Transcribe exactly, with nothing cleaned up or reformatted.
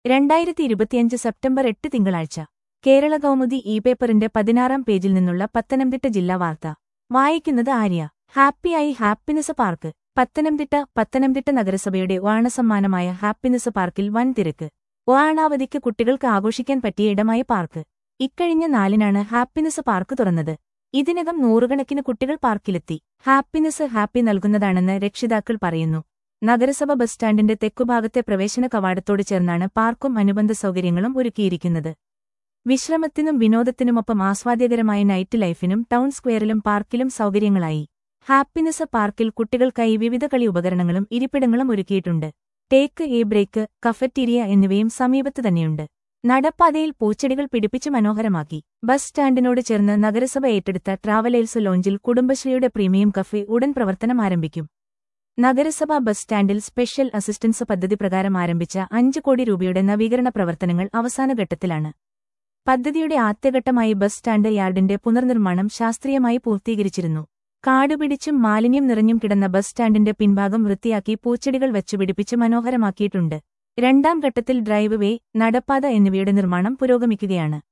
രണ്ടായിരത്തി ഇരുപത്തിയഞ്ച് സെപ്റ്റംബർ എട്ട് തിങ്കളാഴ്ച കേരള കൗമുദി ഇ പേപ്പറിന്റെ പതിനാറാം പേജിൽ നിന്നുള്ള പത്തനംതിട്ട ജില്ലാ വാർത്ത വായിക്കുന്നത് ആര്യ. ഹാപ്പിയായി ഹാപ്പിനെസ് പാർക്ക്. പത്തനംതിട്ട പത്തനംതിട്ട നഗരസഭയുടെ ഓണസമ്മാനമായ ഹാപ്പിനെസ് പാർക്കിൽ വൻ തിരക്ക്. ഓണാവധിക്ക് കുട്ടികൾക്ക് ആഘോഷിക്കാൻ പറ്റിയ ഇടമായ പാർക്ക്. ഇക്കഴിഞ്ഞ നാലിനാണ് ഹാപ്പിനെസ് പാർക്ക് തുറന്നത്. ഇതിനകം നൂറുകണക്കിന് കുട്ടികൾ പാർക്കിലെത്തി. ഹാപ്പിനെസ് ഹാപ്പി നൽകുന്നതാണെന്ന് രക്ഷിതാക്കൾ പറയുന്നു. നഗരസഭ ബസ് സ്റ്റാൻഡിന്റെ തെക്കുഭാഗത്തെ പ്രവേശന കവാടത്തോട് ചേർന്നാണ് പാർക്കും അനുബന്ധ സൗകര്യങ്ങളും ഒരുക്കിയിരിക്കുന്നത്. വിശ്രമത്തിനും വിനോദത്തിനുമൊപ്പം ആസ്വാദ്യകരമായ നൈറ്റ് ലൈഫിനും ടൗൺ സ്ക്വയറിലും പാർക്കിലും സൗകര്യങ്ങളായി. ഹാപ്പിനെസ് പാർക്കിൽ കുട്ടികൾക്കായി വിവിധ കളി ഉപകരണങ്ങളും ഇരിപ്പിടങ്ങളും ഒരുക്കിയിട്ടുണ്ട്. ടേക്ക് എ ബ്രേക്ക്, കഫറ്റീരിയ എന്നിവയും സമീപത്ത് തന്നെയുണ്ട്. നടപ്പാതയിൽ പൂച്ചെടികൾ പിടിപ്പിച്ച് മനോഹരമാക്കി. ബസ് സ്റ്റാൻഡിനോട് ചേർന്ന് നഗരസഭ ഏറ്റെടുത്ത ട്രാവലേഴ്സ് ലോഞ്ചിൽ കുടുംബശ്രീയുടെ പ്രീമിയം കഫേ ഉടൻ പ്രവർത്തനം ആരംഭിക്കും. നഗരസഭ ബസ് സ്റ്റാൻഡിൽ സ്പെഷ്യൽ അസിസ്റ്റൻസ് പദ്ധതി പ്രകാരം ആരംഭിച്ച അഞ്ച് കോടി രൂപയുടെ നവീകരണ പ്രവർത്തനങ്ങൾ അവസാന ഘട്ടത്തിലാണ്. പദ്ധതിയുടെ ആദ്യഘട്ടമായി ബസ് സ്റ്റാൻഡ് യാർഡിന്റെ പുനർനിർമ്മാണം ശാസ്ത്രീയമായി പൂർത്തീകരിച്ചിരുന്നു. കാടുപിടിച്ചും മാലിന്യം നിറഞ്ഞും കിടന്ന ബസ് സ്റ്റാൻഡിന്റെ പിൻഭാഗം വൃത്തിയാക്കി പൂച്ചെടികൾ വച്ചുപിടിപ്പിച്ച് മനോഹരമാക്കിയിട്ടുണ്ട്. രണ്ടാം ഘട്ടത്തിൽ ഡ്രൈവ് വേ, നടപ്പാത എന്നിവയുടെ നിർമ്മാണം പുരോഗമിക്കുകയാണ്.